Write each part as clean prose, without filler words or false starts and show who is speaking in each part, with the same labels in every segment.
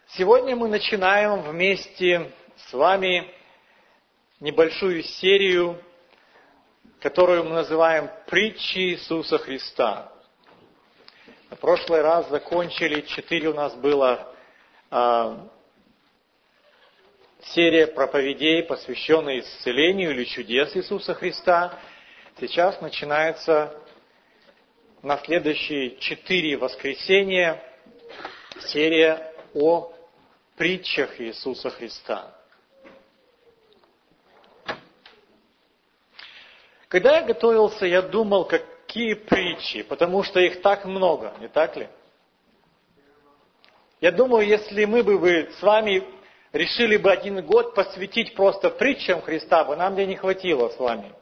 Speaker 1: Сегодня мы начинаем вместе с вами небольшую серию, которую мы называем «Притчи Иисуса Христа». В прошлый раз закончили, 4 у нас было серия проповедей, посвященная исцелению или чудес Иисуса Христа. Сейчас начинается на следующие 4 воскресенья серия о притчах Иисуса Христа. Когда я готовился, я думал, какие притчи, потому что их так много, не так ли? Я думаю, если мы бы с вами решили бы 1 год посвятить просто притчам Христа, бы нам бы не хватило с вами.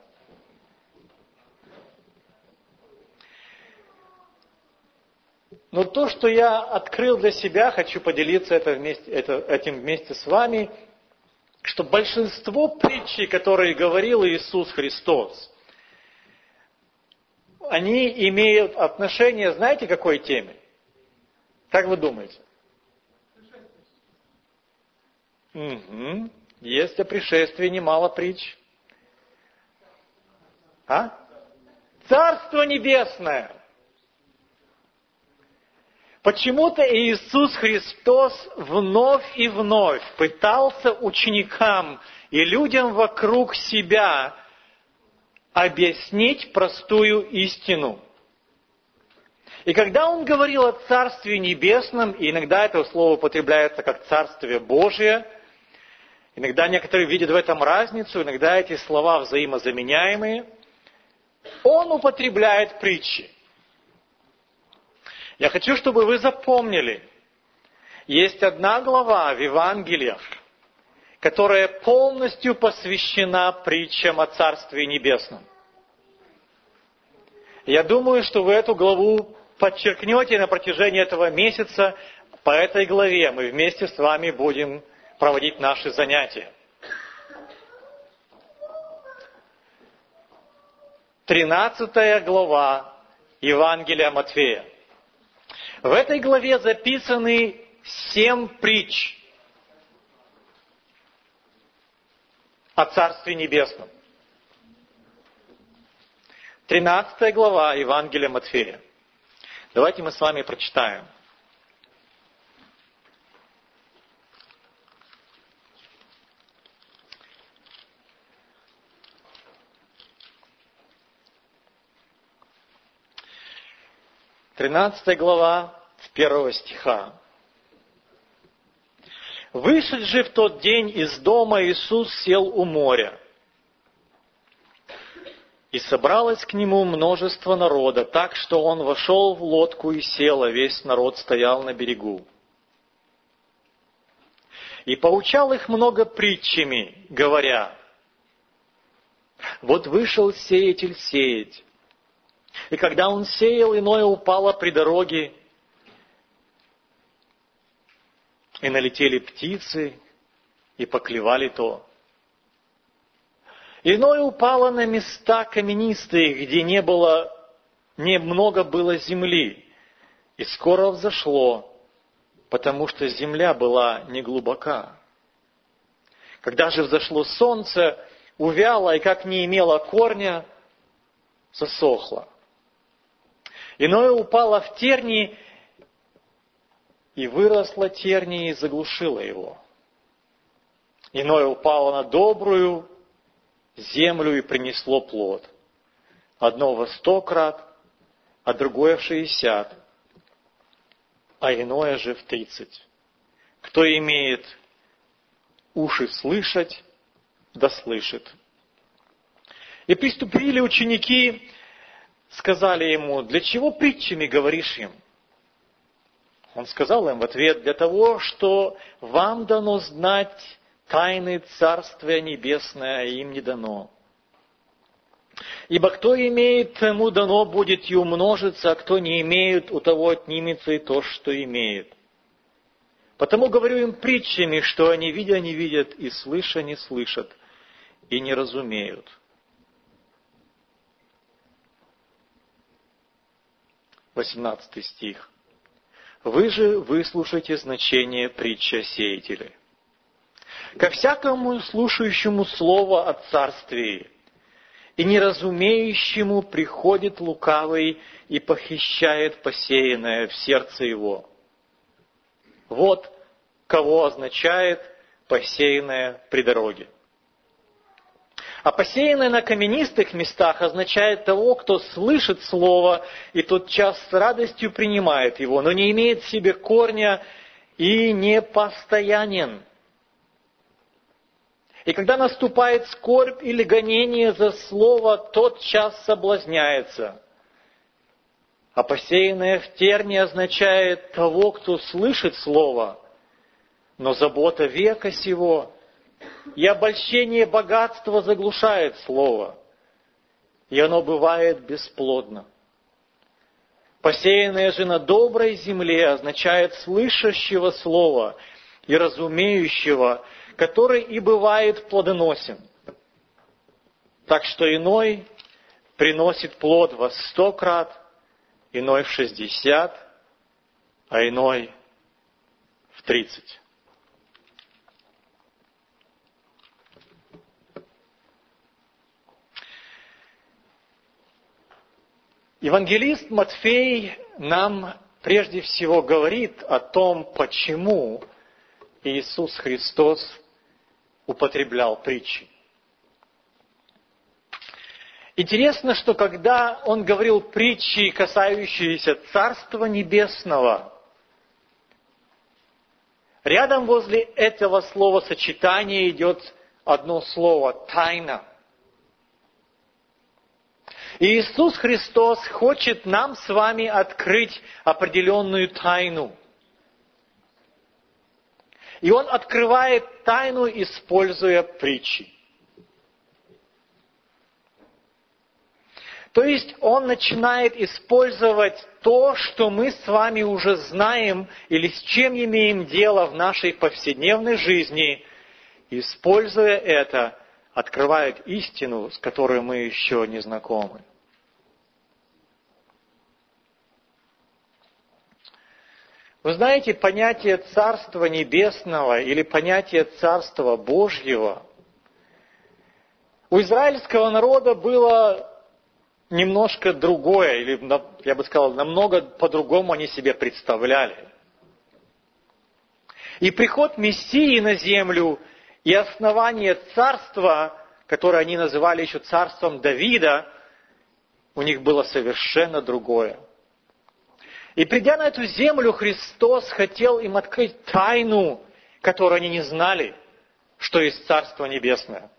Speaker 1: Но то, что я открыл для себя, хочу поделиться этим вместе с вами, что большинство притчей, которые говорил Иисус Христос, они имеют отношение, знаете, к какой теме? Как вы думаете? Угу. Есть о пришествии немало притч. Царство Небесное. Почему-то Иисус Христос вновь и вновь пытался ученикам и людям вокруг себя объяснить простую истину. И когда Он говорил о Царстве Небесном, и иногда это слово употребляется как Царствие Божие, иногда некоторые видят в этом разницу, иногда эти слова взаимозаменяемые, Он употребляет притчи. Я хочу, чтобы вы запомнили, есть 1 глава в Евангелиях, которая полностью посвящена притчам о Царстве Небесном. Я думаю, что вы эту главу подчеркнете на протяжении этого месяца. По этой главе мы вместе с вами будем проводить наши занятия. 13 глава Евангелия Матфея. В этой главе записаны 7 притч о Царстве Небесном. 13 глава Евангелия Матфея. Давайте мы с вами прочитаем. Тринадцатая глава, с 1 стиха. «Вышед же в тот день из дома, Иисус сел у моря. И собралось к нему множество народа, так что он вошел в лодку и сел, а весь народ стоял на берегу. И поучал их много притчами, говоря: вот вышел сеятель сеять. И когда он сеял, иное упало при дороге, и налетели птицы, и поклевали то. Иное упало на места каменистые, где немного было земли, и скоро взошло, потому что земля была неглубока. Когда же взошло солнце, увяло, и как не имело корня, засохло. Иное упало в тернии, и выросло тернии, и заглушило его. Иное упало на добрую землю и принесло плод. Одно во 100 крат, а другое в 60, а иное же в 30. Кто имеет уши слышать, да слышит. И приступили ученики, сказали ему: для чего притчами говоришь им? Он сказал им в ответ: для того, что вам дано знать тайны Царствия Небесное, а им не дано. Ибо кто имеет, тому дано будет и умножится, а кто не имеет, у того отнимется и то, что имеет. Потому говорю им притчами, что они видя не видят, и слыша не слышат, и не разумеют. 18 стих. Вы же выслушайте значение притчи о сеятеле. Ко всякому слушающему слово о царствии и неразумеющему приходит лукавый и похищает посеянное в сердце его. Вот кого означает посеянное при дороге. А посеянное на каменистых местах означает того, кто слышит слово и тотчас с радостью принимает его, но не имеет в себе корня и не постоянен. И когда наступает скорбь или гонение за слово, тотчас соблазняется. А посеянное в терне означает того, кто слышит слово, но забота века сего и обольщение богатства заглушает слово, и оно бывает бесплодно. Посеянное же на доброй земле означает слышащего слова и разумеющего, который и бывает плодоносен. Так что иной приносит плод во 100 крат, иной в 60, а иной в 30. Евангелист Матфей нам прежде всего говорит о том, почему Иисус Христос употреблял притчи. Интересно, что когда Он говорил притчи, касающиеся Царства Небесного, рядом возле этого словосочетания идет одно слово «тайна». И Иисус Христос хочет нам с вами открыть определенную тайну. И Он открывает тайну, используя притчи. То есть Он начинает использовать то, что мы с вами уже знаем или с чем имеем дело в нашей повседневной жизни, используя это, открывает истину, с которой мы еще не знакомы. Вы знаете, понятие Царства Небесного или понятие Царства Божьего у израильского народа было немножко другое, или, я бы сказал, намного по-другому они себе представляли. И приход Мессии на землю и основание царства, которое они называли еще царством Давида, у них было совершенно другое. И придя на эту землю, Христос хотел им открыть тайну, которую они не знали, что есть Царство Небесное.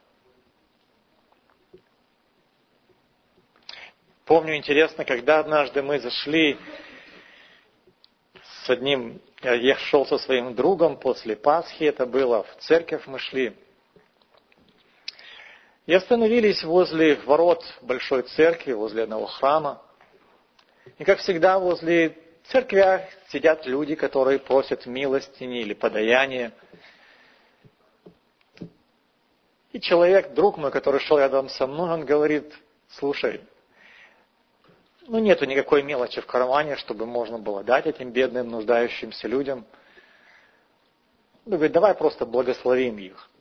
Speaker 1: Помню, интересно, когда однажды мы зашли с одним, я шел со своим другом после Пасхи, это было, в церковь мы шли, и остановились возле ворот большой церкви, возле одного храма. И, как всегда, возле церквях сидят люди, которые просят милостыни или подаяния. И человек, друг мой, который шел рядом со мной, он говорит: слушай, нету никакой мелочи в кармане, чтобы можно было дать этим бедным, нуждающимся людям. Он говорит: давай просто благословим их.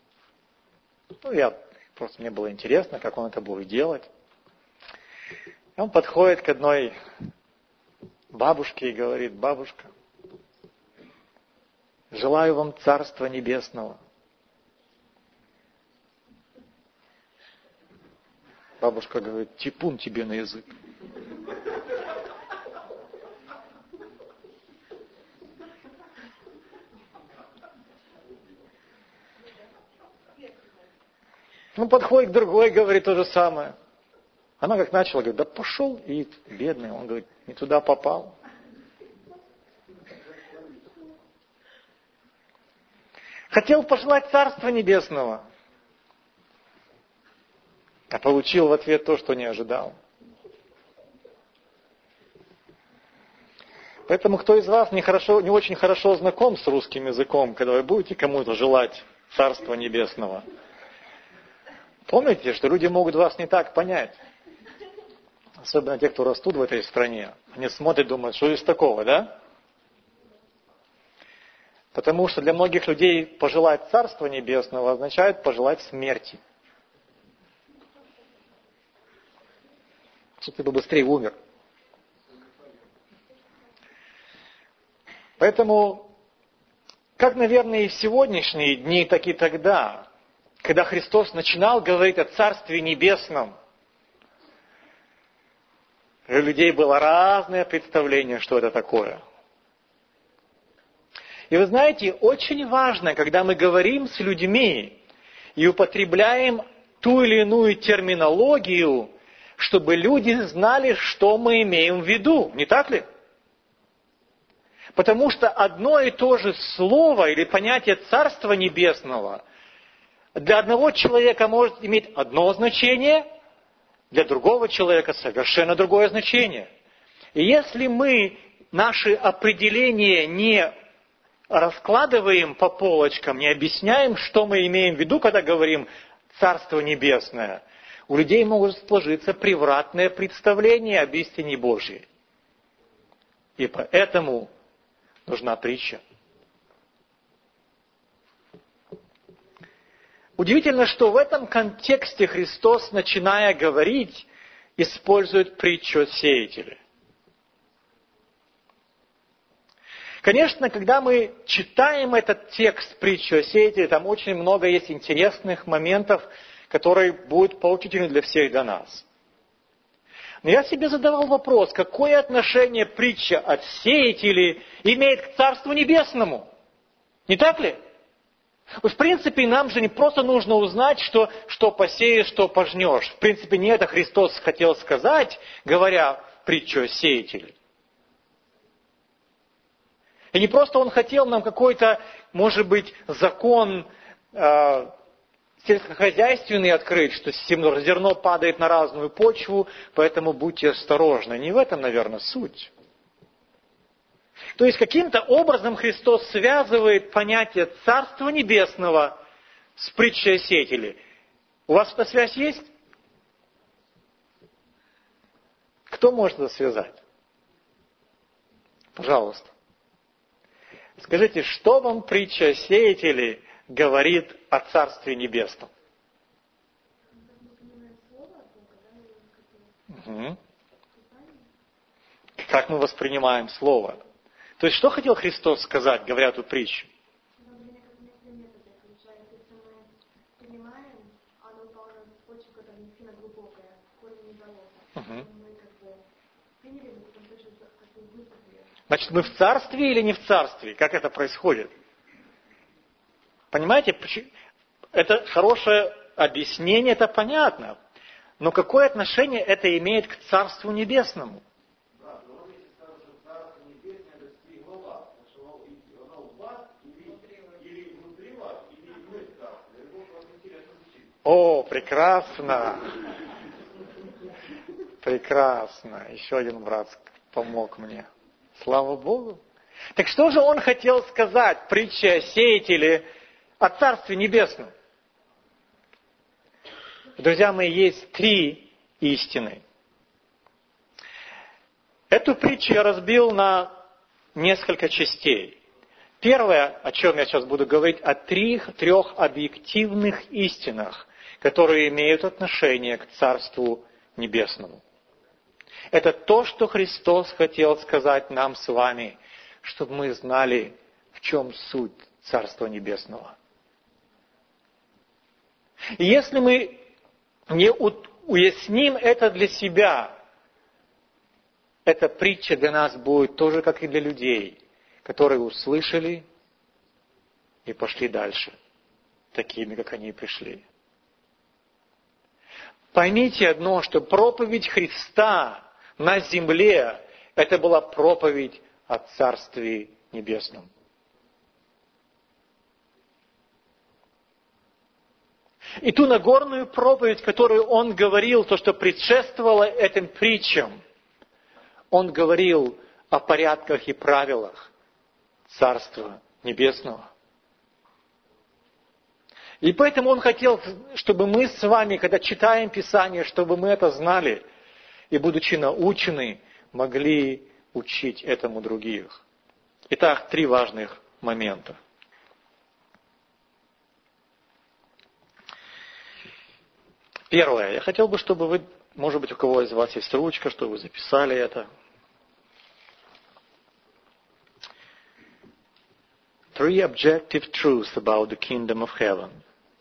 Speaker 1: Мне было интересно, как он это будет делать. И он подходит к одной бабушке и говорит: бабушка, желаю вам Царства Небесного. Бабушка говорит: типун тебе на язык. Подходит к другой, говорит то же самое. Она как начала, говорит: да пошел, и бедный. Он говорит: не туда попал. Хотел пожелать Царства Небесного, а получил в ответ то, что не ожидал. Поэтому кто из вас не очень хорошо знаком с русским языком, когда вы будете кому-то желать Царства Небесного, помните, что люди могут вас не так понять. Особенно те, кто растут в этой стране. Они смотрят, думают: что из такого, да? Потому что для многих людей пожелать Царства Небесного означает пожелать смерти. Чтобы ты побыстрее умер. Поэтому, как, наверное, и в сегодняшние дни, так и тогда, когда Христос начинал говорить о Царстве Небесном, у людей было разное представление, что это такое. И вы знаете, очень важно, когда мы говорим с людьми и употребляем ту или иную терминологию, чтобы люди знали, что мы имеем в виду. Не так ли? Потому что одно и то же слово или понятие Царства Небесного для одного человека может иметь одно значение, для другого человека совершенно другое значение. И если мы наши определения не раскладываем по полочкам, не объясняем, что мы имеем в виду, когда говорим «Царство Небесное», у людей могут сложиться превратное представление об истине Божьей. И поэтому нужна притча. Удивительно, что в этом контексте Христос, начиная говорить, использует притчу о сеятеле. Конечно, когда мы читаем этот текст притчи о сеятеле, там очень много есть интересных моментов, которые будут поучительны для всех до нас. Но я себе задавал вопрос, какое отношение притча о сеятеле имеет к Царству Небесному? Не так ли? В принципе, нам же не просто нужно узнать, что посеешь, что пожнешь. В принципе, не это Христос хотел сказать, говоря притчу о сеятеле. И не просто Он хотел нам какой-то, может быть, закон сельскохозяйственный открыть, что зерно падает на разную почву, поэтому будьте осторожны. Не в этом, наверное, суть. То есть, каким-то образом Христос связывает понятие Царства Небесного с притчей о сеятеле. У вас эта связь есть? Кто может это связать? Пожалуйста. Скажите, что вам притча о сеятеле говорит о Царстве Небесном? Угу. Как мы воспринимаем Слово? То есть, что хотел Христос сказать, говоря эту притчу? Угу. Значит, мы в царстве или не в царстве? Как это происходит? Понимаете, это хорошее объяснение, это понятно. Но какое отношение это имеет к Царству Небесному? О, прекрасно! Прекрасно! Еще один брат помог мне. Слава Богу! Так что же он хотел сказать, притча о сеятеле, о Царстве Небесном? Друзья мои, есть 3 истины. Эту притчу я разбил на несколько частей. Первое, о чем я сейчас буду говорить, о 3 объективных истинах, которые имеют отношение к Царству Небесному. Это то, что Христос хотел сказать нам с вами, чтобы мы знали, в чем суть Царства Небесного. И если мы не уясним это для себя, эта притча для нас будет тоже, как и для людей, которые услышали и пошли дальше, такими, как они и пришли. Поймите одно, что проповедь Христа на земле, это была проповедь о Царстве Небесном. И ту Нагорную проповедь, которую Он говорил, то, что предшествовало этим притчам, Он говорил о порядках и правилах Царства Небесного. И поэтому Он хотел, чтобы мы с вами, когда читаем Писание, чтобы мы это знали, и, будучи научены, могли учить этому других. Итак, 3 важных момента. Первое. Я хотел бы, чтобы вы, может быть, у кого из вас есть ручка, чтобы вы записали это. Three objective truths about the kingdom of heaven.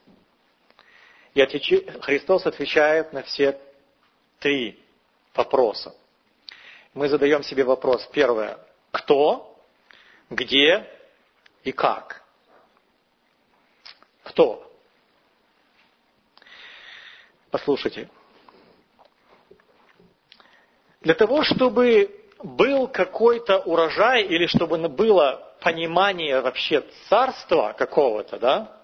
Speaker 1: Христос отвечает на все 3 вопроса. Мы задаем себе вопрос. Первое. Кто, где и как? Кто? Послушайте. Для того, чтобы был какой-то урожай или чтобы было понимание вообще царства какого-то, да,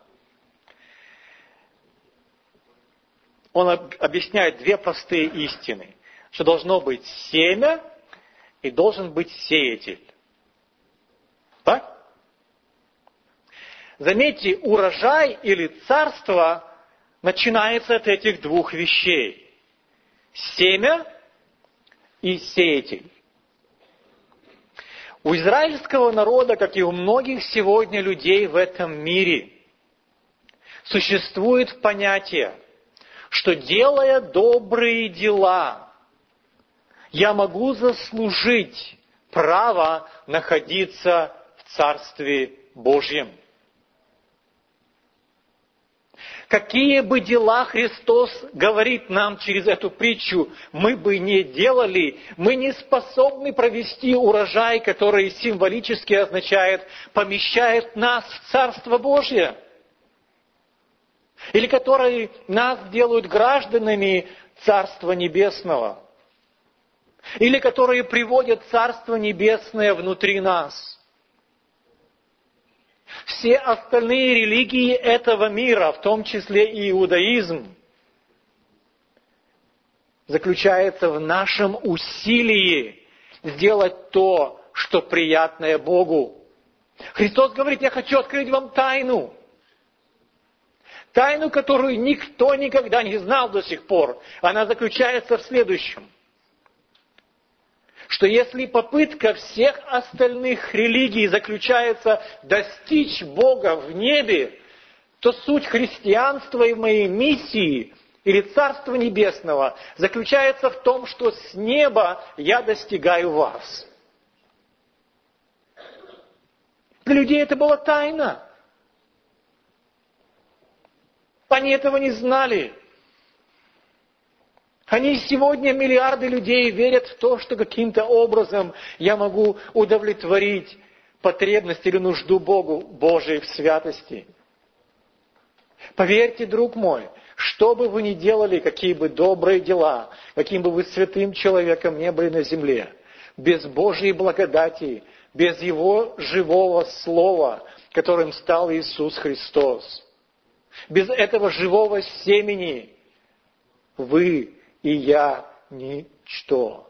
Speaker 1: он объясняет 2 простые истины, что должно быть семя и должен быть сеятель. Так? Заметьте, урожай или царство начинается от этих 2 вещей. Семя и сеятель. У израильского народа, как и у многих сегодня людей в этом мире, существует понятие, что делая добрые дела, я могу заслужить право находиться в Царстве Божьем. Какие бы дела Христос говорит нам через эту притчу, мы бы не делали, мы не способны провести урожай, который символически означает, помещает нас в Царство Божье. Или которые нас делают гражданами Царства Небесного. Или которые приводят Царство Небесное внутри нас. Все остальные религии этого мира, в том числе и иудаизм, заключается в нашем усилии сделать то, что приятное Богу. Христос говорит, я хочу открыть вам тайну. Тайну, которую никто никогда не знал до сих пор. Она заключается в следующем. Что если попытка всех остальных религий заключается достичь Бога в небе, то суть христианства и моей миссии или Царства Небесного заключается в том, что с неба я достигаю вас. Для людей это была тайна. Они этого не знали. Они сегодня, миллиарды людей, верят в то, что каким-то образом я могу удовлетворить потребность или нужду Божией в святости. Поверьте, друг мой, что бы вы ни делали, какие бы добрые дела, каким бы вы святым человеком не были на земле, без Божьей благодати, без Его живого Слова, которым стал Иисус Христос, без этого живого семени вы и я ничто.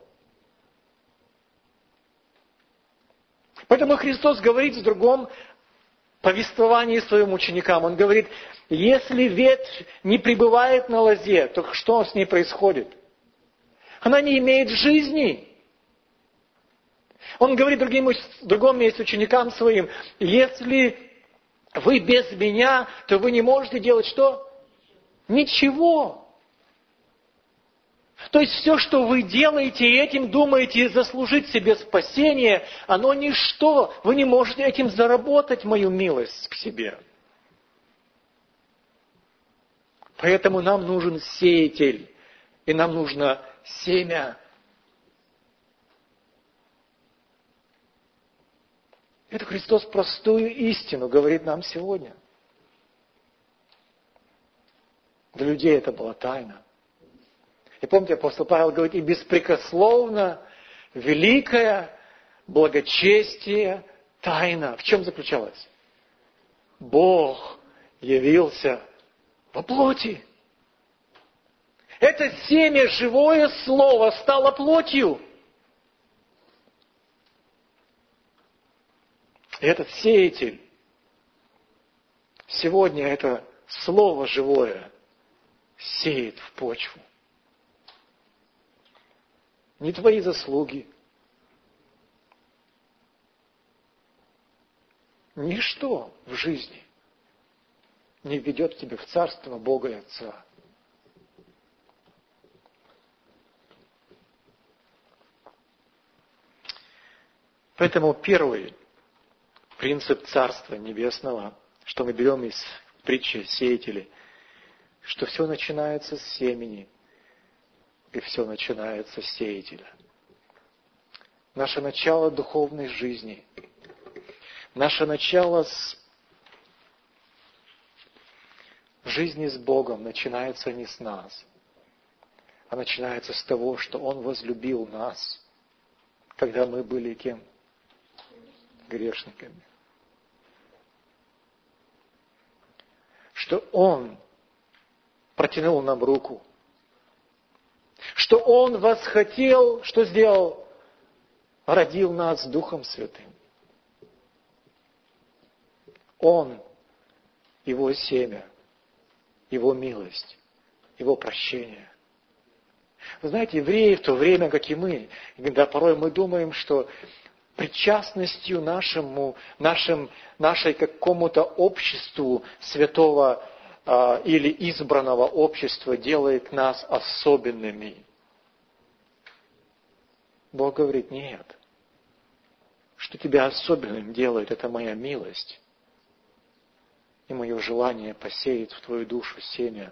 Speaker 1: Поэтому Христос говорит в другом повествовании своим ученикам. Он говорит, если ветвь не пребывает на лозе, то что с ней происходит? Она не имеет жизни. Он говорит в другом месте ученикам своим, если вы без меня, то вы не можете делать что? Ничего. То есть все, что вы делаете и этим думаете заслужить себе спасение, оно ничто. Вы не можете этим заработать мою милость к себе. Поэтому нам нужен сеятель, и нам нужно семя. Это Христос простую истину говорит нам сегодня. Для людей это была тайна. И помните, апостол Павел говорит, и беспрекословно великое благочестие тайна. В чем заключалась? Бог явился во плоти. Это семя, живое слово, стало плотью. И этот сеятель, сегодня это слово живое сеет в почву. Не твои заслуги. Ничто в жизни не введет тебя в царство Бога и Отца. Поэтому первый принцип Царства Небесного, что мы берем из притчи сеятелей, что все начинается с семени, и все начинается с сеятеля. Наше начало духовной жизни, наше начало жизни с Богом начинается не с нас, а начинается с того, что Он возлюбил нас, когда мы были кем? Грешниками. Что Он протянул нам руку, что Он восхотел, что сделал? Родил нас Духом Святым. Он, Его семя, Его милость, Его прощение. Вы знаете, евреи в то время, как и мы, иногда порой мы думаем, что причастностью нашей какому-то обществу святого или избранного общества делает нас особенными. Бог говорит, нет. Что тебя особенным делает, это моя милость и мое желание посеять в твою душу семя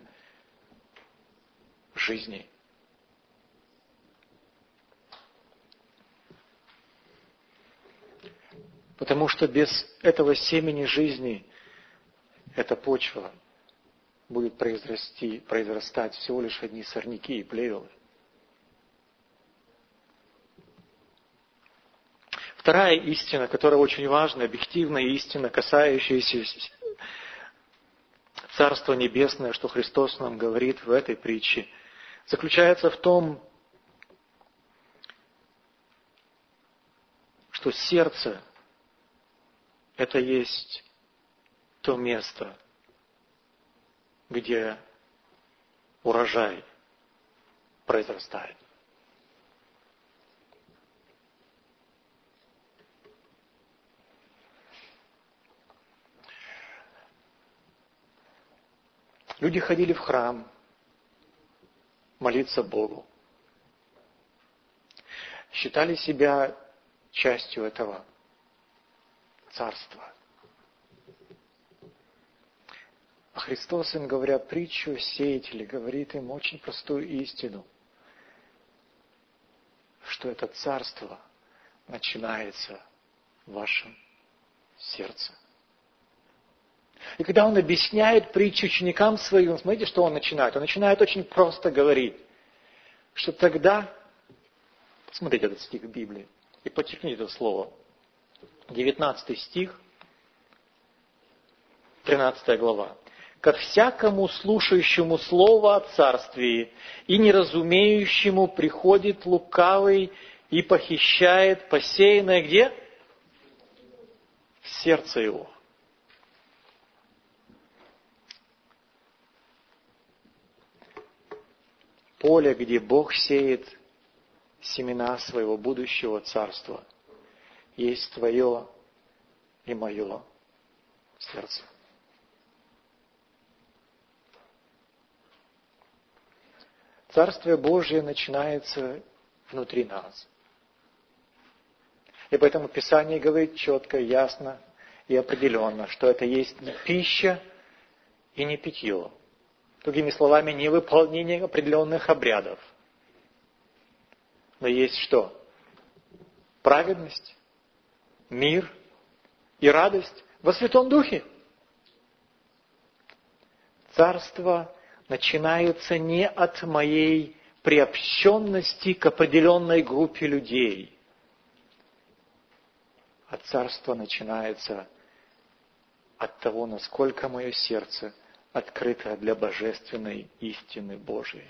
Speaker 1: жизни. Потому что без этого семени жизни эта почва будет произрастать всего лишь одни сорняки и плевелы. Вторая истина, которая очень важна, объективная истина, касающаяся Царства Небесного, что Христос нам говорит в этой притче, заключается в том, что сердце – это есть то место, где урожай произрастает. Люди ходили в храм молиться Богу. Считали себя частью этого царства. А Христос им, говоря притчу сеятелей, говорит им очень простую истину, что это царство начинается в вашем сердце. И когда Он объясняет притчу ученикам своим, смотрите, что Он начинает. Он начинает очень просто говорить, что тогда, смотрите этот стих в Библии, и подчеркните это слово, 19 стих, 13 глава. «Ко всякому слушающему слово о царствии и неразумеющему приходит лукавый и похищает посеянное где? В сердце его». Поле, где Бог сеет семена своего будущего царства, есть твое и мое сердце. Царствие Божие начинается внутри нас. И поэтому Писание говорит четко, ясно и определенно, что это есть не пища и не питье. Другими словами, не выполнение определенных обрядов. Но есть что? Праведность, мир и радость во Святом Духе. Царство начинается не от моей приобщенности к определенной группе людей, а царство начинается от того, насколько мое сердце открыто для божественной истины Божией.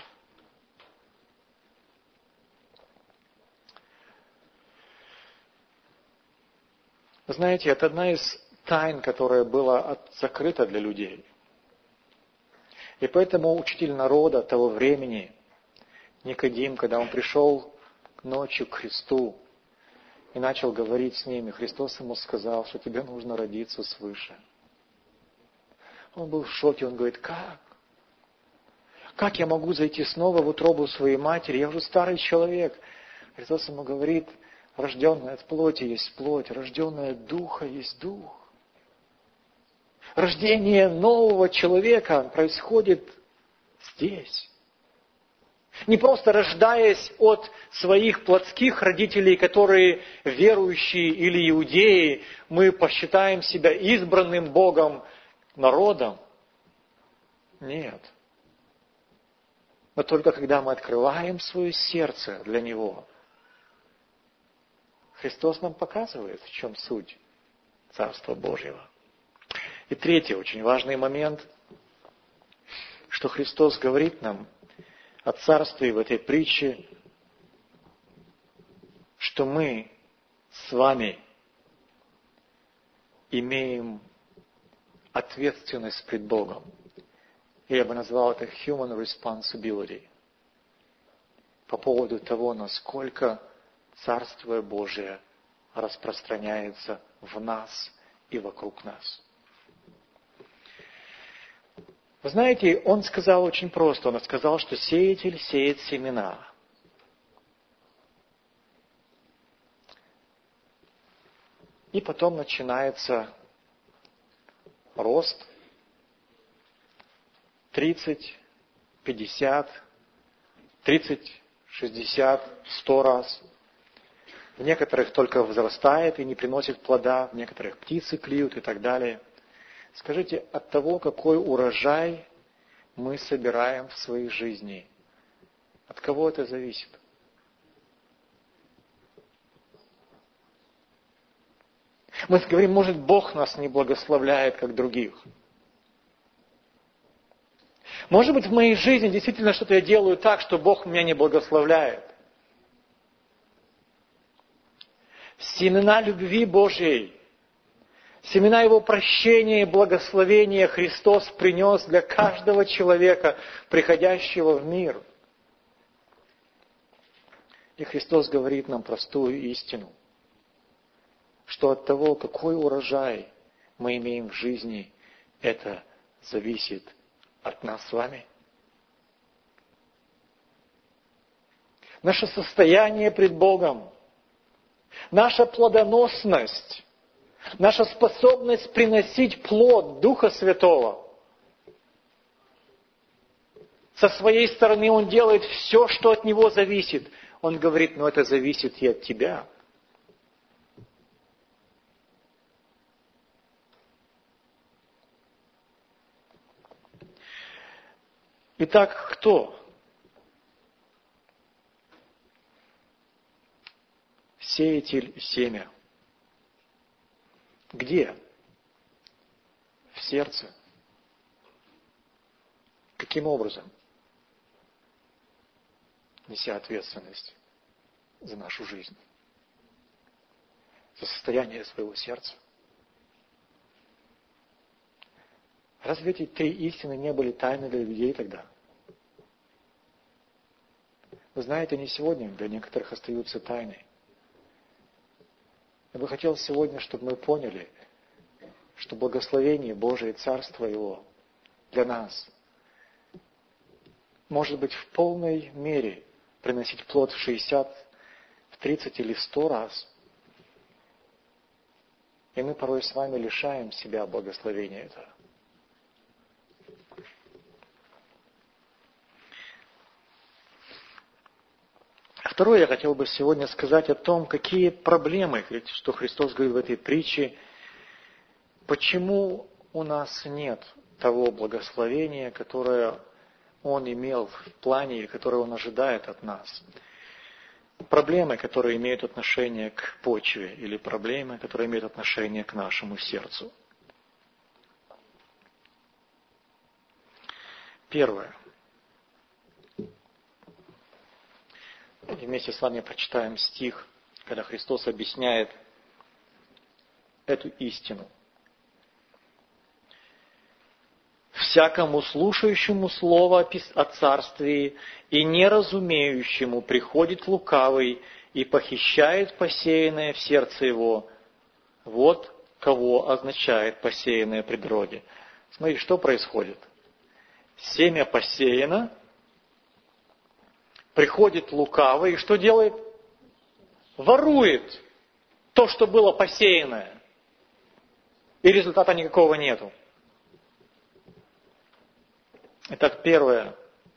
Speaker 1: Вы знаете, это одна из тайн, которая была закрыта для людей. И поэтому учитель народа того времени, Никодим, когда он пришел ночью к Христу и начал говорить с ними, Христос ему сказал, что тебе нужно родиться свыше. Он был в шоке, он говорит, как? Как я могу зайти снова в утробу своей матери? Я уже старый человек. Христос ему говорит, Рожденное от плоти есть плоть, рожденное от духа есть дух. Рождение нового человека происходит здесь. Не просто рождаясь от своих плотских родителей, которые верующие или иудеи, мы посчитаем себя избранным Богом народом. Нет. Но только когда мы открываем свое сердце для Него, Христос нам показывает, в чем суть Царства Божьего. И третий очень важный момент, что Христос говорит нам о Царстве в этой притче, что мы с вами имеем ответственность пред Богом. Я бы назвал это human responsibility по поводу того, насколько Царствие Божие распространяется в нас и вокруг нас. Вы знаете, Он сказал очень просто. Он сказал, что сеятель сеет семена. И потом начинается рост 30, 50, 30, 60, 100 раз. В некоторых только возрастает и не приносит плода, в некоторых птицы клюют и так далее. Скажите, от того, какой урожай мы собираем в своей жизни, от кого это зависит? Мы говорим, может, Бог нас не благословляет, как других. Может быть, в моей жизни действительно что-то я делаю так, что Бог меня не благословляет. Семена любви Божьей, семена Его прощения и благословения Христос принес для каждого человека, приходящего в мир. И Христос говорит нам простую истину, что от того, какой урожай мы имеем в жизни, это зависит от нас с вами. Наше состояние пред Богом, наша плодоносность, наша способность приносить плод Духа Святого. Со своей стороны Он делает все, что от Него зависит. Он говорит, но это зависит и от тебя. Итак, кто? Сеятель семя. Где? В сердце. Каким образом? Неся ответственность за нашу жизнь, за состояние своего сердца. Разве эти три истины не были тайны для людей тогда? Вы знаете, они сегодня для некоторых остаются тайной. Я бы хотел сегодня, чтобы мы поняли, что благословение Божие, Царство Его для нас может быть в полной мере приносить плод в 60, в 30 или в 100 раз. И мы порой с вами лишаем себя благословения этого. Второе, я хотел бы сегодня сказать о том, какие проблемы, что Христос говорит в этой притче, почему у нас нет того благословения, которое Он имел в плане и которое Он ожидает от нас. Проблемы, которые имеют отношение к почве, или проблемы, которые имеют отношение к нашему сердцу. Первое. И вместе с вами прочитаем стих, когда Христос объясняет эту истину. «Всякому слушающему слово о царстве и неразумеющему приходит лукавый и похищает посеянное в сердце его. Вот кого означает посеянное при дороге». Смотри, что происходит. Семя посеяно, приходит лукавый, и что делает? ворует то, что было посеянное, и результата никакого нету. Итак, первое.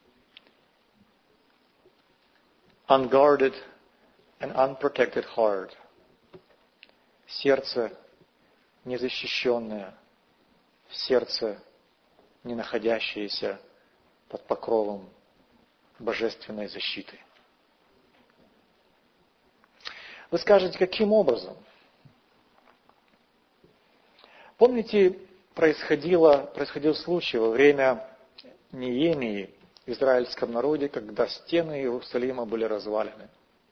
Speaker 1: Unguarded and unprotected heart. Сердце незащищенное, сердце, не находящееся под покровом божественной защиты. Вы скажете, каким образом? Помните, происходил случай во время Неемии в израильском народе, когда стены Иерусалима были развалены.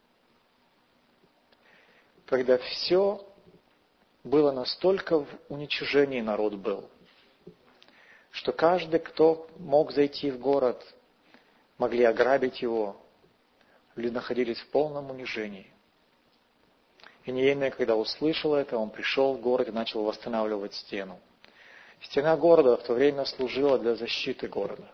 Speaker 1: Когда все было настолько в уничижении народ был, что каждый, кто мог зайти в город, могли ограбить его, люди находились в полном унижении. И Неемия, когда услышал это, он пришел в город и начал восстанавливать стену. Стена города в то время служила для защиты города.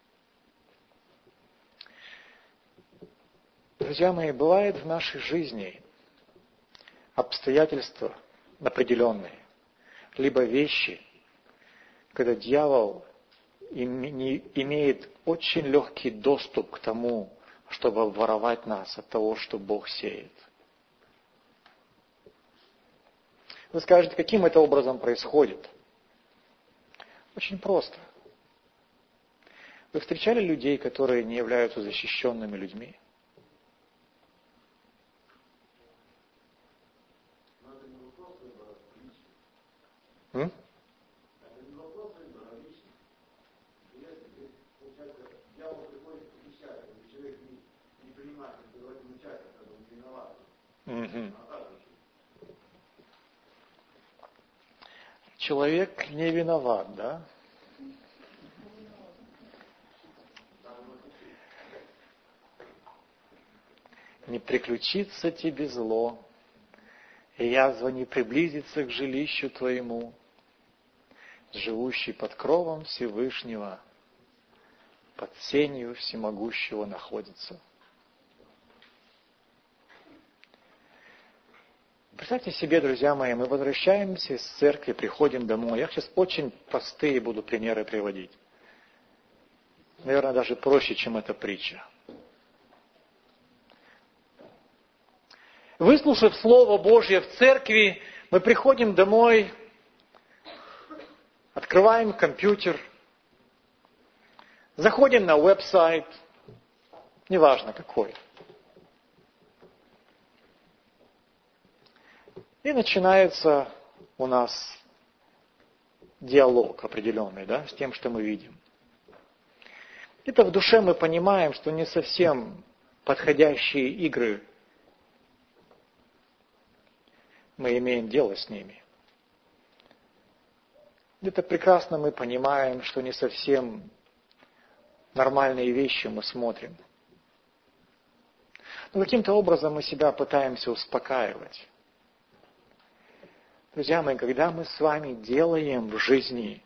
Speaker 1: Друзья мои, бывает в нашей жизни обстоятельства определенные, либо вещи, когда дьявол имеет очень легкий доступ к тому, чтобы обворовать нас от того, что Бог сеет. Вы скажете, каким это образом происходит? Очень просто. Вы встречали людей, которые не являются защищенными людьми? Человек не виноват, да? Не приключится тебе зло, и язва не приблизится к жилищу твоему, живущий под кровом Всевышнего, под сенью всемогущего находится. Представьте себе, друзья мои, мы возвращаемся из церкви, приходим домой. Я сейчас очень простые буду примеры приводить. Наверное, даже проще, чем эта притча. Выслушав Слово Божье в церкви, мы приходим домой, открываем компьютер, заходим на веб-сайт, неважно какой. И начинается у нас диалог определенный, да, с тем, что мы видим. Это в душе мы понимаем, что не совсем подходящие игры мы имеем дело с ними. Это прекрасно мы понимаем, что не совсем нормальные вещи мы смотрим. Но каким-то образом мы себя пытаемся успокаивать. Друзья мои, когда мы с вами делаем в жизни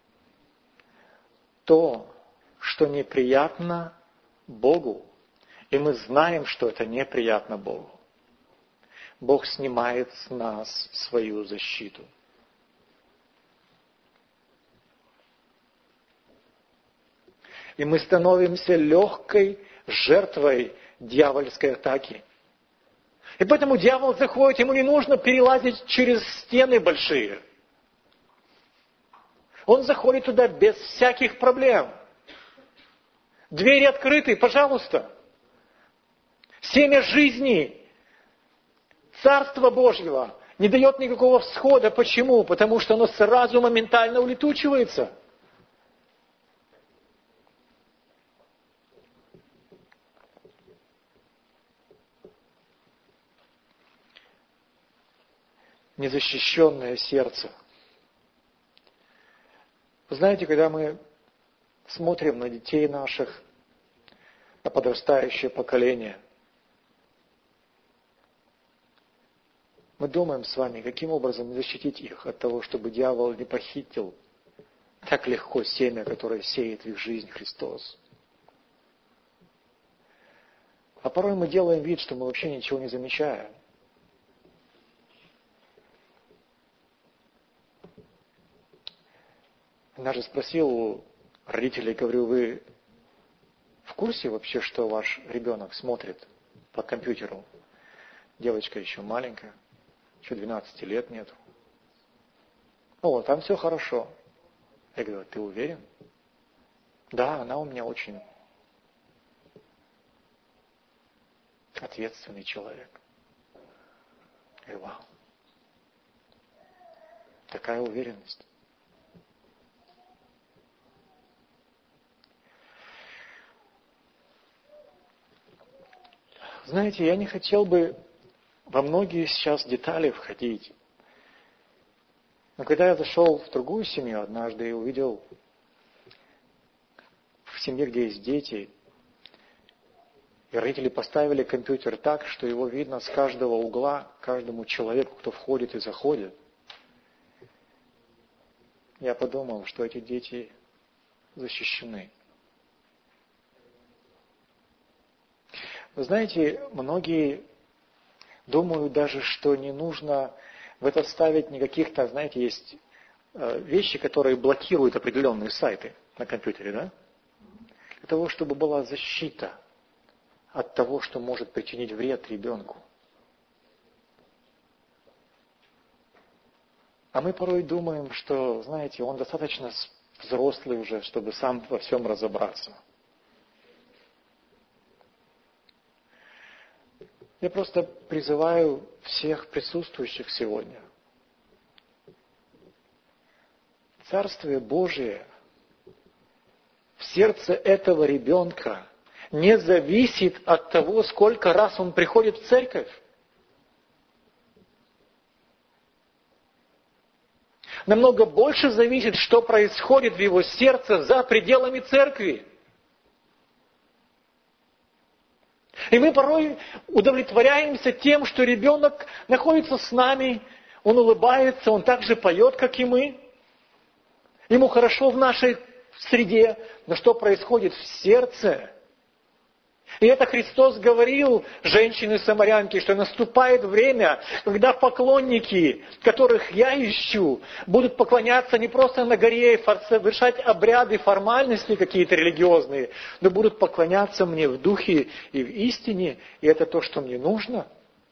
Speaker 1: то, что неприятно Богу, и мы знаем, что это неприятно Богу, Бог снимает с нас свою защиту. И мы становимся легкой жертвой дьявольской атаки. И поэтому дьявол заходит, ему не нужно перелазить через стены большие. Он заходит туда без всяких проблем. Двери открыты, пожалуйста. Семя жизни, Царство Божьего не дает никакого всхода. Почему? Потому что оно сразу моментально улетучивается. Незащищенное сердце. Вы знаете, когда мы смотрим на детей наших, на подрастающее поколение, мы думаем с вами, каким образом защитить их от того, чтобы дьявол не похитил так легко семя, которое сеет в их жизнь Христос. А порой мы делаем вид, что мы вообще ничего не замечаем. Однажды спросил у родителей, говорю, вы в курсе вообще, что ваш ребенок смотрит по компьютеру? Девочка еще маленькая, еще 12 лет нету. О, там все хорошо. Я говорю, ты уверен? Да, она у меня очень ответственный человек. Я говорю, вау. Такая уверенность. Знаете, я не хотел бы во многие сейчас детали входить. Но когда я зашел в другую семью однажды и увидел в семье, где есть дети, и родители поставили компьютер так, что его видно с каждого угла, каждому человеку, кто входит и заходит, я подумал, что эти дети защищены. Вы знаете, многие думают даже, что не нужно в это ставить никаких-то, знаете, есть вещи, которые блокируют определенные сайты на компьютере, да? Для того, чтобы была защита от того, что может причинить вред ребенку. А мы порой думаем, что, знаете, он достаточно взрослый уже, чтобы сам во всем разобраться. Я просто призываю всех присутствующих сегодня. Царствие Божие в сердце этого ребенка не зависит от того, сколько раз он приходит в церковь. Намного больше зависит, что происходит в его сердце за пределами церкви. И мы порой удовлетворяемся тем, что ребенок находится с нами, он улыбается, он так же поет, как и мы. Ему хорошо в нашей среде, но что происходит в сердце? И это Христос говорил женщине-самарянке, что наступает время, когда поклонники, которых я ищу, будут поклоняться не просто на горе, совершать обряды, формальности какие-то религиозные, но будут поклоняться мне в духе и в истине, и это то, что мне нужно.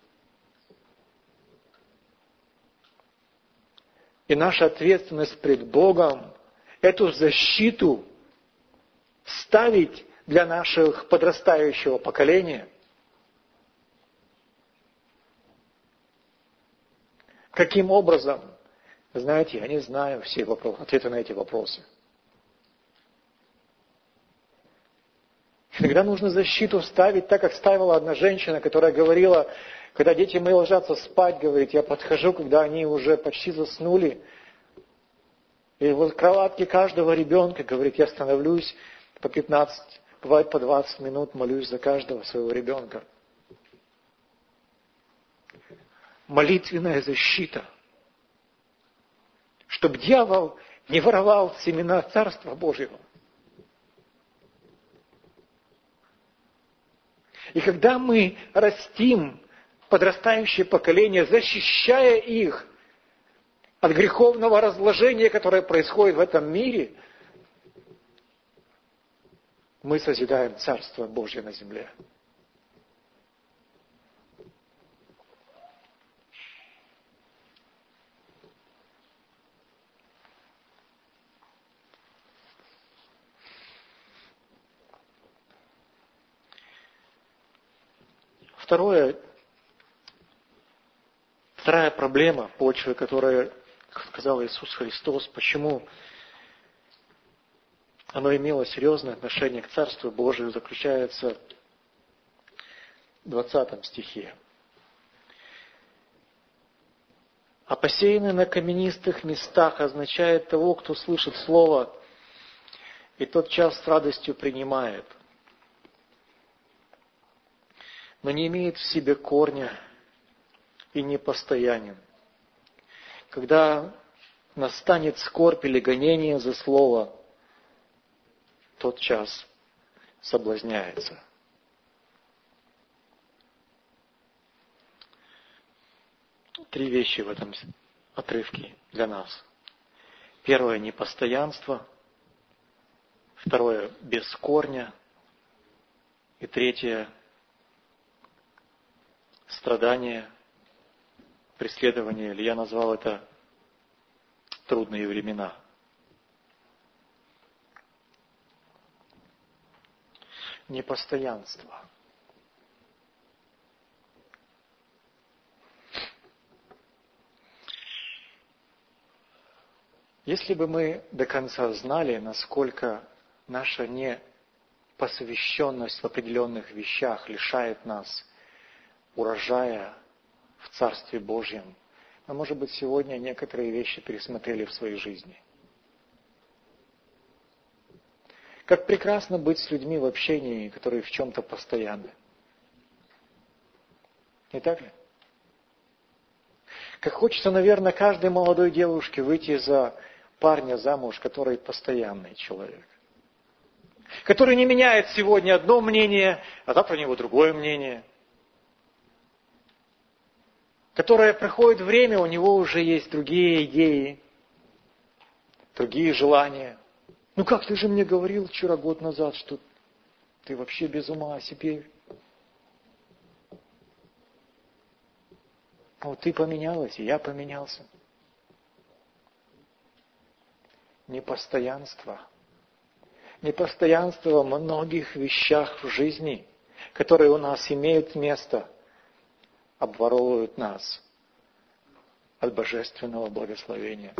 Speaker 1: И наша ответственность пред Богом эту защиту ставить для нашего подрастающего поколения. Каким образом? Знаете, я не знаю все ответы на эти вопросы. Иногда нужно защиту ставить так, как ставила одна женщина, которая говорила, когда дети мои ложатся спать, говорит, я подхожу, когда они уже почти заснули, и вот в кроватке каждого ребенка, говорит, я становлюсь по 15, бывает по 20 минут, молюсь за каждого своего ребенка. Молитвенная защита. Чтобы дьявол не воровал семена Царства Божьего. И когда мы растим подрастающее поколение, защищая их от греховного разложения, которое происходит в этом мире, мы созидаем Царство Божье на земле. Вторая проблема почвы, которая, как сказал Иисус Христос, почему оно имело серьезное отношение к Царству Божию, заключается в 20 стихе. А посеянный на каменистых местах означает того, кто слышит Слово и тот час с радостью принимает, но не имеет в себе корня и непостоянен. Когда настанет скорбь или гонение за Слово, тот час соблазняется. Три вещи в этом отрывке для нас. Первое – непостоянство. Второе – без корня. И третье – страдания, преследование. Или я назвал это трудные времена. Непостоянство. Если бы мы до конца знали, насколько наша непосвященность в определенных вещах лишает нас урожая в Царстве Божьем, мы, может быть, сегодня некоторые вещи пересмотрели в своей жизни. Как прекрасно быть с людьми в общении, которые в чем-то постоянны. Не так ли? Как хочется, наверное, каждой молодой девушке выйти за парня замуж, который постоянный человек. Который не меняет сегодня одно мнение, а завтра у него другое мнение. Которое проходит время, у него уже есть другие идеи, другие желания. Ну как ты же мне говорил вчера, год назад, что ты вообще без ума, а теперь? А вот ты поменялась, и я поменялся. Непостоянство. Непостоянство во многих вещах в жизни, которые у нас имеют место, обворовывают нас от божественного благословения.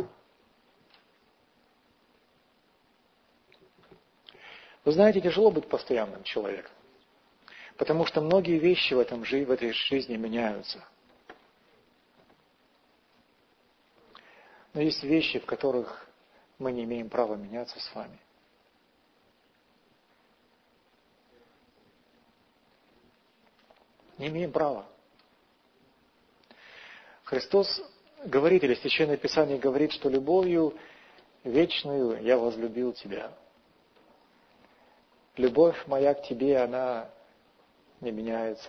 Speaker 1: Вы знаете, тяжело быть постоянным человеком, потому что многие вещи в этой жизни меняются. Но есть вещи, в которых мы не имеем права меняться с вами. Не имеем права. Христос говорит, или Священное Писание говорит, что любовью вечную я возлюбил тебя. Любовь моя к тебе, она не меняется.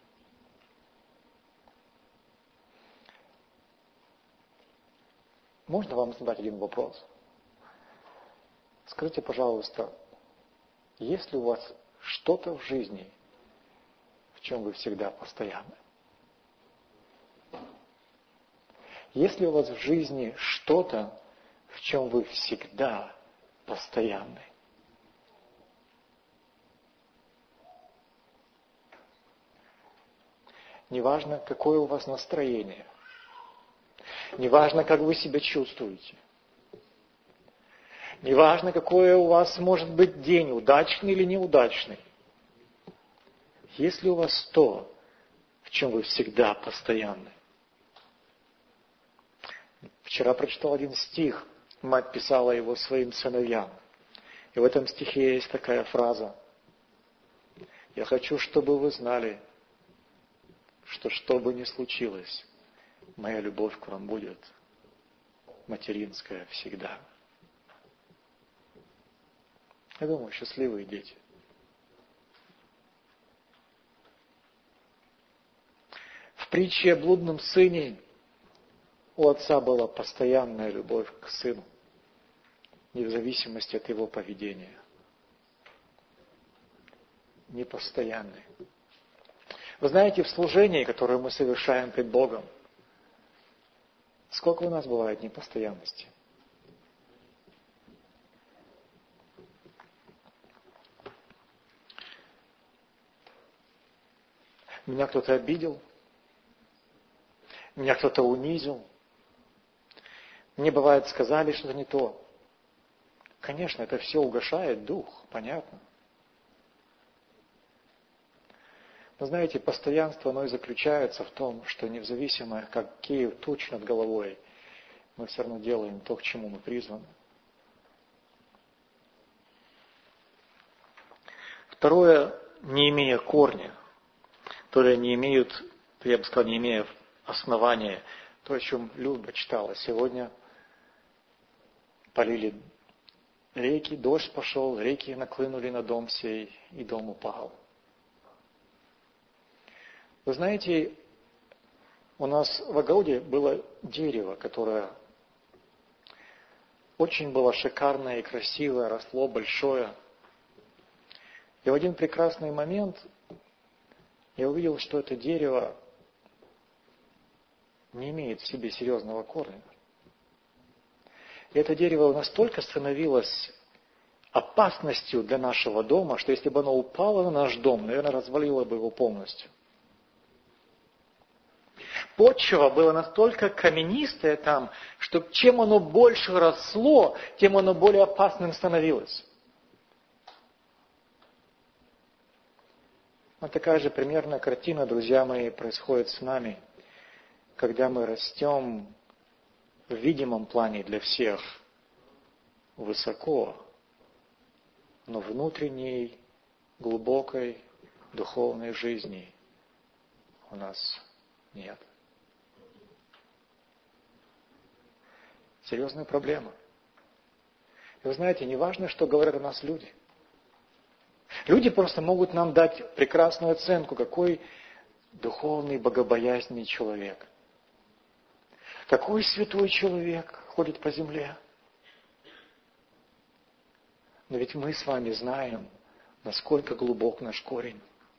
Speaker 1: Можно вам задать один вопрос? Скажите, пожалуйста, есть ли у вас что-то в жизни, в чем вы всегда постоянны? Есть ли у вас в жизни что-то, в чем вы всегда постоянны? Неважно, какое у вас настроение. Неважно, как вы себя чувствуете. Неважно, какой у вас может быть день, удачный или неудачный. Есть ли у вас то, в чем вы всегда постоянны? Вчера прочитал один стих, мать писала его своим сыновьям. И в этом стихе есть такая фраза. «Я хочу, чтобы вы знали, что бы ни случилось, моя любовь к вам будет материнская всегда». Я думаю, счастливые дети. В притче о блудном сыне у отца была постоянная любовь к сыну, не в зависимости от его поведения. Непостоянный. Вы знаете, в служении, которое мы совершаем пред Богом, сколько у нас бывает непостоянности? Меня кто-то обидел, меня кто-то унизил, мне бывает сказали что-то не то. Конечно, это все угошает дух, понятно. Но знаете, постоянство, оно и заключается в том, что независимо, какие тучи над головой, мы все равно делаем то, к чему мы призваны. Второе, не имея корня, то ли не имеют, я бы сказал, не имея основания, то, о чем Люба читала. Сегодня полили реки, дождь пошел, реки наклынули на дом сей, и дом упал. Вы знаете, у нас в огороде было дерево, которое очень было шикарное и красивое, росло большое. И в один прекрасный момент я увидел, что это дерево не имеет в себе серьезного корня. И это дерево настолько становилось опасностью для нашего дома, что если бы оно упало на наш дом, наверное, развалило бы его полностью. Почва была настолько каменистая там, что чем оно больше росло, тем оно более опасным становилось. Вот такая же примерная картина, друзья мои, происходит с нами, когда мы растем в видимом плане для всех высоко, но внутренней, глубокой духовной жизни у нас нет. Серьезная проблема. И вы знаете, не важно, что говорят о нас люди. Люди просто могут нам дать прекрасную оценку, какой духовный, богобоязненный человек. Какой святой человек ходит по земле. Но ведь мы с вами знаем, насколько глубок наш корень.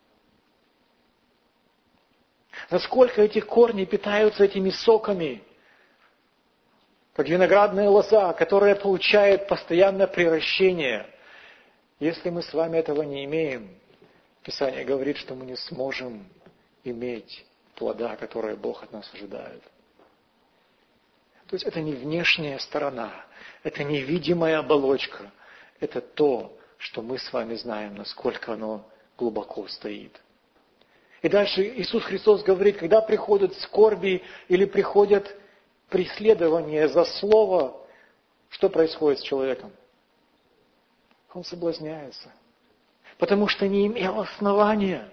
Speaker 1: Насколько эти корни питаются этими соками, как виноградная лоза, которая получает постоянное превращение. Если мы с вами этого не имеем, Писание говорит, что мы не сможем иметь плода, которые Бог от нас ожидает. То есть это не внешняя сторона, это не видимая оболочка, это то, что мы с вами знаем, насколько оно глубоко стоит. И дальше Иисус Христос говорит, когда приходят скорби или приходят преследования за слово, что происходит с человеком? Он соблазняется, потому что не имел основания.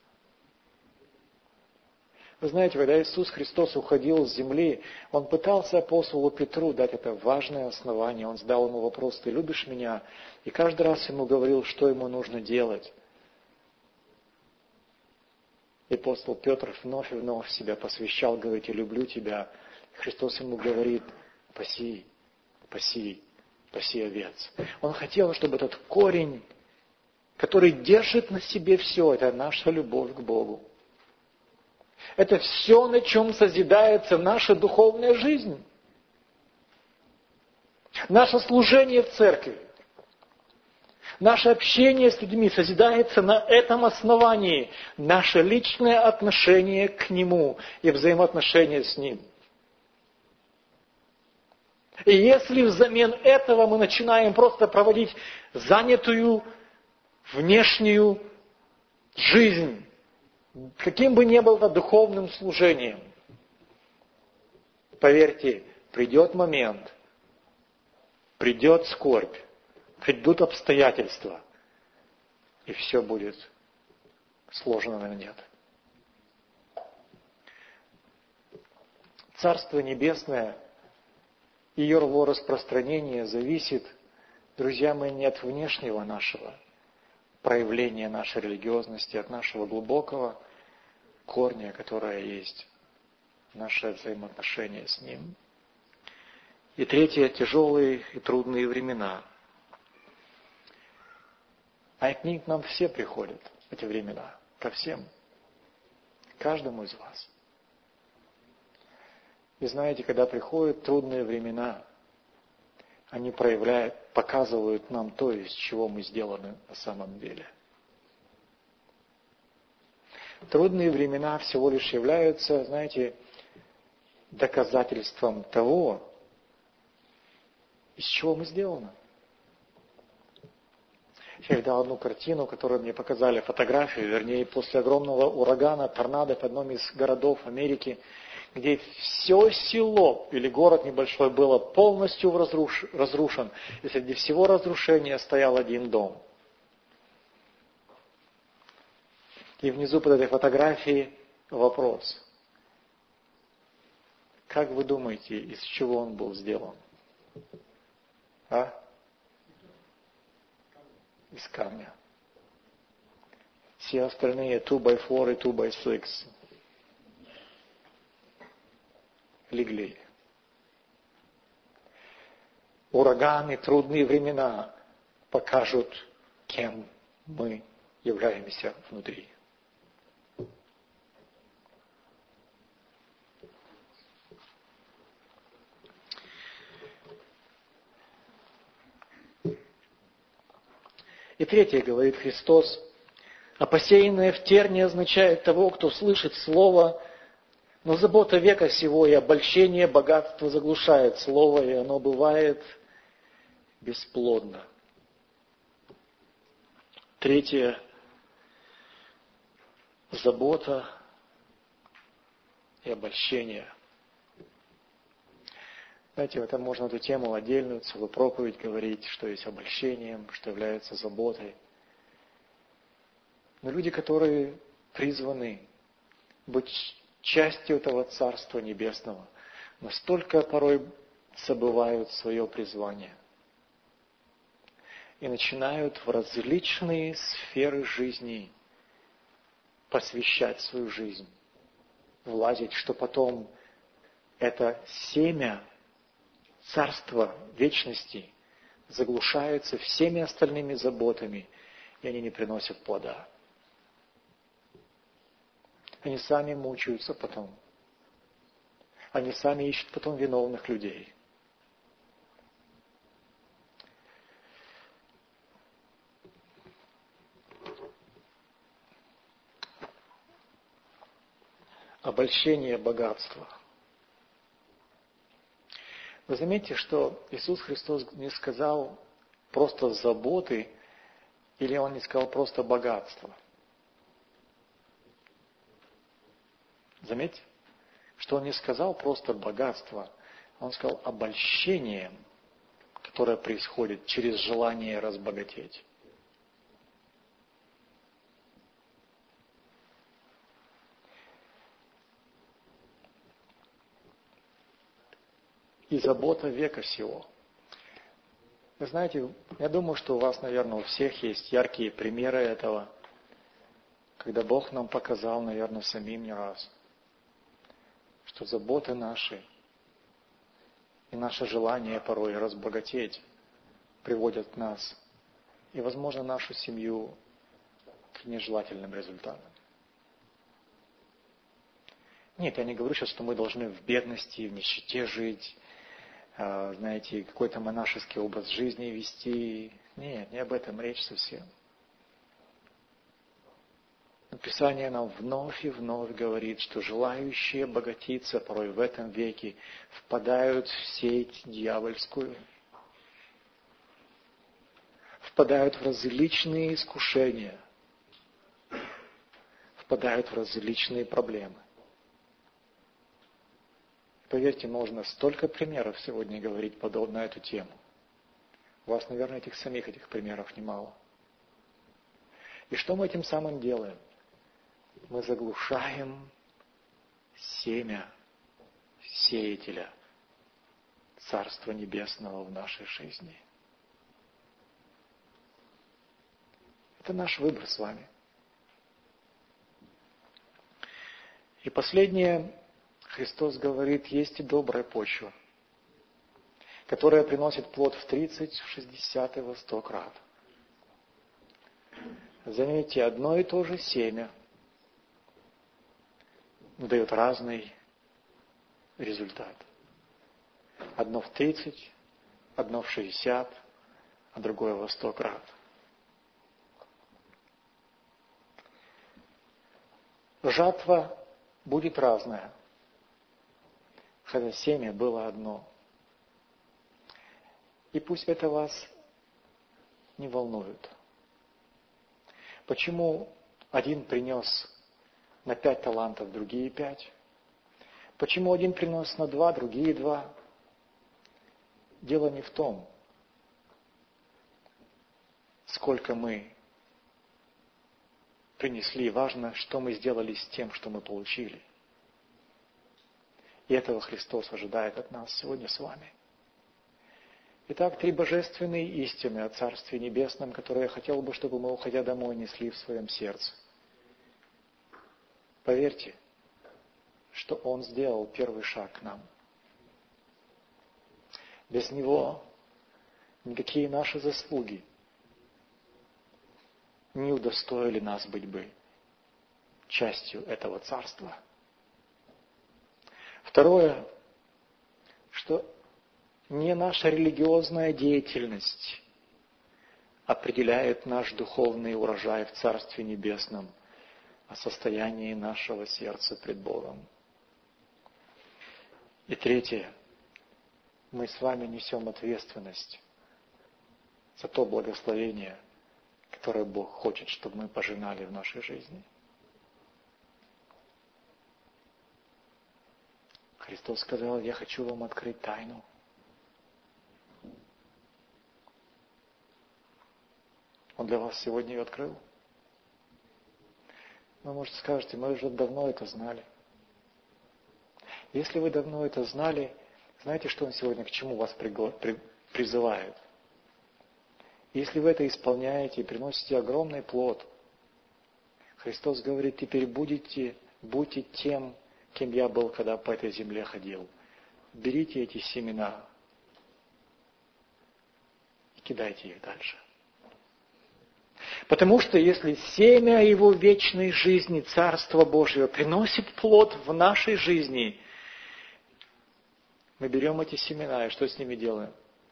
Speaker 1: Вы знаете, когда Иисус Христос уходил с земли, Он пытался апостолу Петру дать это важное основание. Он задал ему вопрос: «Ты любишь меня?» И каждый раз ему говорил, что ему нужно делать. И апостол Петр вновь и вновь себя посвящал, говорит: «Я люблю тебя». И Христос ему говорит: «Паси, паси, паси овец». Он хотел, чтобы этот корень, который держит на себе все, это наша любовь к Богу. Это все, на чем созидается наша духовная жизнь. Наше служение в церкви, наше общение с людьми созидается на этом основании. Наше личное отношение к Нему и взаимоотношения с Ним. И если взамен этого мы начинаем просто проводить занятую внешнюю жизнь, каким бы ни было это духовным служением, поверьте, придет момент, придет скорбь, придут обстоятельства, и все будет сложено на нет. Царство Небесное, ее распространение зависит, друзья мои, не от внешнего нашего проявления нашей религиозности, от нашего глубокого корня, которое есть наше взаимоотношение с Ним. И третье, тяжелые и трудные времена. А к ним к нам все приходят, эти времена, ко всем, каждому из вас. И знаете, когда приходят трудные времена, они показывают нам то, из чего мы сделаны на самом деле. Трудные времена всего лишь являются, знаете, доказательством того, из чего мы сделаны. Я видел одну картину, которую мне показали, фотографию, вернее, после огромного урагана, торнадо в одном из городов Америки, где все село или город небольшой было полностью разрушен, и среди всего разрушения стоял один дом. И внизу под этой фотографией вопрос: как вы думаете, из чего он был сделан? Из камня. Все остальные 2x4 и 2x6 легли. ураганы, трудные времена покажут, кем мы являемся внутри. И третье, говорит Христос, а посеянное в тернии означает того, кто слышит Слово, но забота века сего и обольщение богатства заглушает Слово, и оно бывает бесплодно. Третье, забота и обольщение. Знаете, это можно эту тему отдельную, целую проповедь говорить, что есть обольщением, что является заботой. Но люди, которые призваны быть частью этого Царства Небесного, настолько порой забывают свое призвание и начинают в различные сферы жизни посвящать свою жизнь, влазить, что потом это семя Царства вечности заглушается всеми остальными заботами, и они не приносят плода. Они сами мучаются потом. Они сами ищут потом виновных людей. Обольщение богатства. Вы заметите, что Иисус Христос не сказал просто заботы, или Он не сказал просто богатство. Заметьте, что Он не сказал просто богатство, Он сказал обольщением, которое происходит через желание разбогатеть. И забота века сего. Вы знаете, я думаю, что у вас, наверное, у всех есть яркие примеры этого, когда Бог нам показал, наверное, самим не раз, что заботы наши и наше желание порой разбогатеть приводят нас и, возможно, нашу семью к нежелательным результатам. Нет, я не говорю сейчас, что мы должны в бедности, в нищете жить, знаете, какой-то монашеский образ жизни вести. Нет, не об этом речь совсем. Писание нам вновь и вновь говорит, что желающие обогатиться порой в этом веке впадают в сеть дьявольскую, впадают в различные искушения, впадают в различные проблемы. Поверьте, можно столько примеров сегодня говорить подобно на эту тему. У вас, наверное, этих примеров немало. И что мы этим самым делаем? Мы заглушаем семя сеятеля Царства Небесного в нашей жизни. Это наш выбор с вами. И последнее, Христос говорит, есть и добрая почва, которая приносит плод в 30, в 60 и во 100 крат. Заметьте, одно и то же семя дает разный результат. Одно в 30, одно в 60, а другое во 100 крат. Жатва будет разная, хотя семя было одно. И пусть это вас не волнует. Почему один принес на 5 талантов, другие 5? Почему один принес на 2, другие 2? Дело не в том, сколько мы принесли, важно, что мы сделали с тем, что мы получили. И этого Христос ожидает от нас сегодня с вами. Итак, 3 божественные истины о Царстве Небесном, которые я хотел бы, чтобы мы, уходя домой, несли в своем сердце. Поверьте, что Он сделал первый шаг к нам. Без Него никакие наши заслуги не удостоили нас быть бы частью этого царства. Второе, что не наша религиозная деятельность определяет наш духовный урожай в Царстве Небесном, а состояние нашего сердца пред Богом. И третье, мы с вами несем ответственность за то благословение, которое Бог хочет, чтобы мы пожинали в нашей жизни. Христос сказал: я хочу вам открыть тайну. Он для вас сегодня ее открыл. Вы, может, скажете: мы уже давно это знали. Если вы давно это знали, знаете, что Он сегодня к чему вас призывает? Если вы это исполняете и приносите огромный плод, Христос говорит: теперь будьте тем, кем я был, когда по этой земле ходил. Берите эти семена и кидайте их дальше. Потому что если семя Его вечной жизни, Царства Божьего, приносит плод в нашей жизни, мы берем эти семена и что с ними делаем?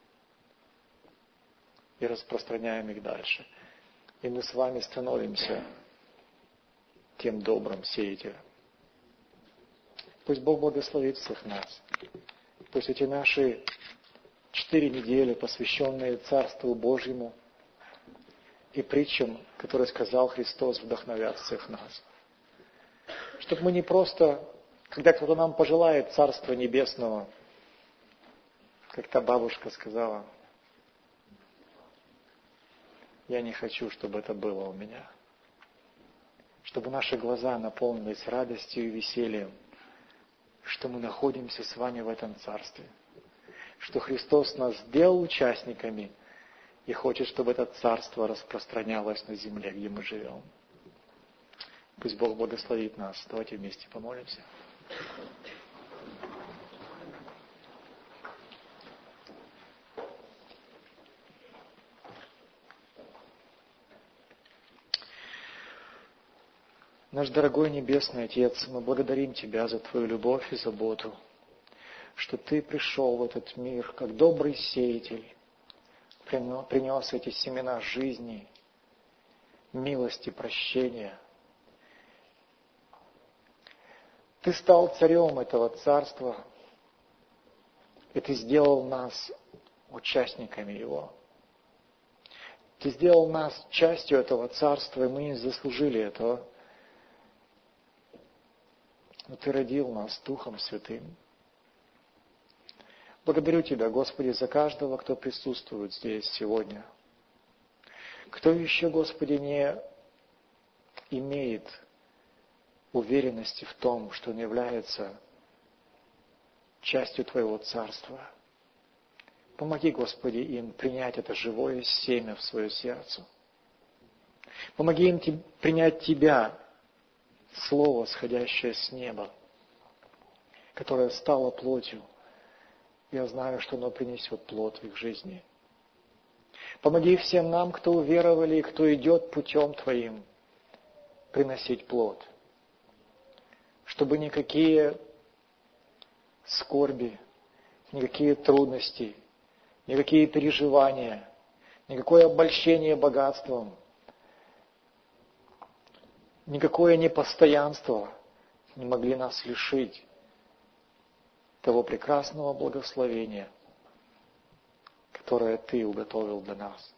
Speaker 1: И распространяем их дальше. И мы с вами становимся тем добрым сеятелем. Пусть Бог благословит всех нас. Пусть эти наши 4 недели, посвященные Царству Божьему, и притчам, которые сказал Христос, вдохновят всех нас. Чтобы мы не просто, когда кто-то нам пожелает Царства Небесного, как та бабушка сказала: я не хочу, чтобы это было у меня. Чтобы наши глаза наполнились радостью и весельем, что мы находимся с вами в этом Царстве, что Христос нас сделал участниками и хочет, чтобы это Царство распространялось на земле, где мы живем. Пусть Бог благословит нас. Давайте вместе помолимся. Наш дорогой Небесный Отец, мы благодарим Тебя за Твою любовь и заботу, что Ты пришел в этот мир как добрый сеятель, принес эти семена жизни, милости, прощения. Ты стал царем этого царства, и Ты сделал нас участниками его. Ты сделал нас частью этого царства, и мы не заслужили этого. Но Ты родил нас Духом Святым. Благодарю Тебя, Господи, за каждого, кто присутствует здесь сегодня. Кто еще, Господи, не имеет уверенности в том, что он является частью Твоего Царства. Помоги, Господи, им принять это живое семя в свое сердце. Помоги им принять Тебя, Слово, сходящее с неба, которое стало плотью. Я знаю, что оно принесет плод в их жизни. Помоги всем нам, кто уверовали и кто идет путем Твоим, приносить плод. Чтобы никакие скорби, никакие трудности, никакие переживания, никакое обольщение богатством, никакое непостоянство не могли нас лишить того прекрасного благословения, которое Ты уготовил для нас.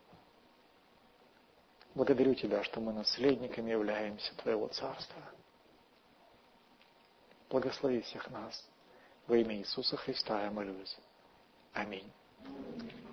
Speaker 1: Благодарю Тебя, что мы наследниками являемся Твоего Царства. Благослови всех нас. Во имя Иисуса Христа я молюсь. Аминь.